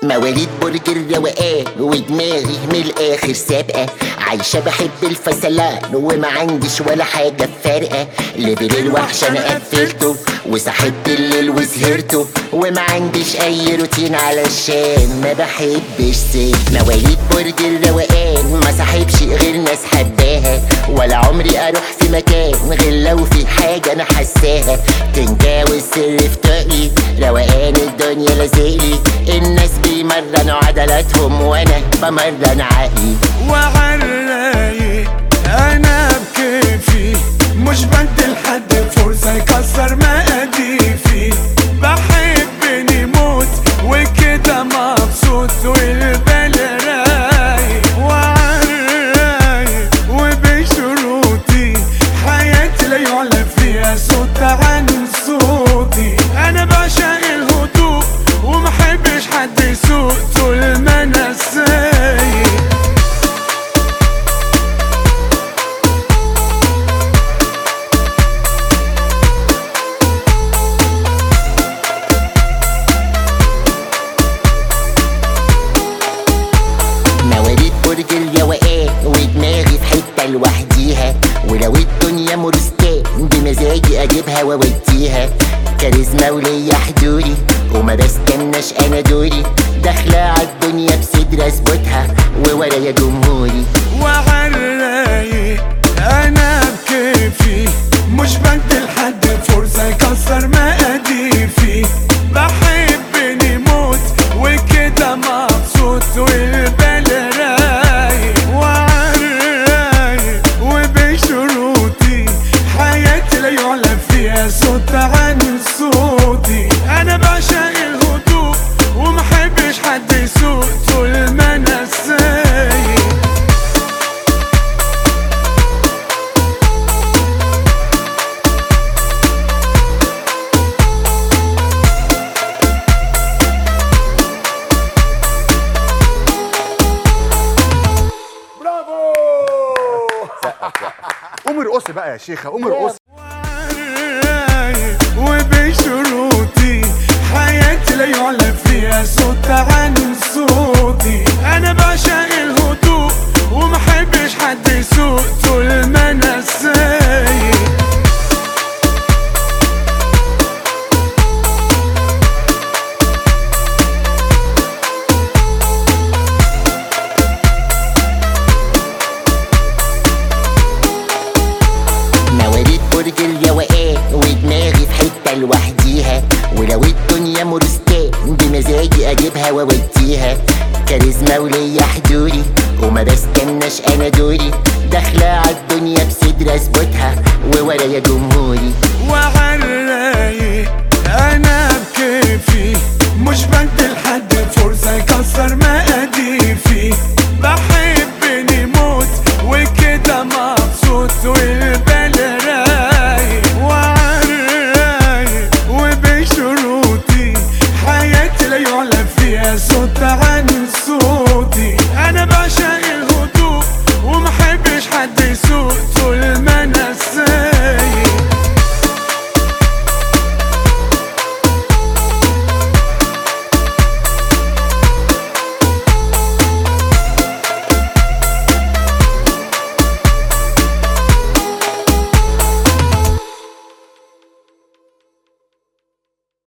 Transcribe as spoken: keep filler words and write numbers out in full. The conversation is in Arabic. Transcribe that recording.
مواليد برج الروقان ودماغي من الاخر سابقه، عايشه بحب الفصلان وما عنديش ولا حاجه فارقه. ليفل الوحش انا قفلته وصحيت الليل وسهرته، وما عنديش اي روتين علشان ما بحبش سيف. مواليد برج الروقان ما صاحبش غير ناس حباها، ولا عمري اروح في مكان غير لو في حاجه انا حساها. تنجاوز سر في طاقي، روقان الدنيا لازقلي، الناس بيمرنوا عضلاتهم وانا بمرن عقلي. وعالرايق انا بكيفي، مش بدي لحد فرصه يكسر مقاديفي. بحبني موت وكده مبسوط والبال رايق. وعالرايق وبشروطي، حياتي لا يعلى فيها صوت عن صوتي. انا بعشق الهدوء ومحبش حد يسوق طول ما انا سايق. مواليد برج الروقان ودماغي في حته لوحديها، ولو الدنيا مرستان بمزاجي اجيبها واوديها. كاريزما وليا حضوري وما بستناش انا دوري، داخله عالدنيا بصدر اثبتها وورايا جمهوري. وعالرايق انا بكيفي، مش بدي لحد فرصه يكسر مقاديفي. بحبني موت وكده مبسوط والبال رايق. وعالرايق وبشروطي، حياتي لا يعلى فيها صوت عن صوتي. انا بعشق الهدوء ومحبش حد يسوق طول ما انا سايق. برافو. قومي ارقصي بقى يا شيخه، قومي ارقصي. وبشروطي، حياتي لا يعلى فيها صوت عن صوتي. انا بعشق الهدوء ومحبش حد يسوق طول ما انا سايق. مواليد برج الروقان ودماغي في حته لوحديها، ولو الدنيا مرستان بمزاجي اجيبها واوديها. كاريزما وليا حضوري وما بستناش انا دوري، داخله عالدنيا بصدر اثبتها وورايا جمهوري.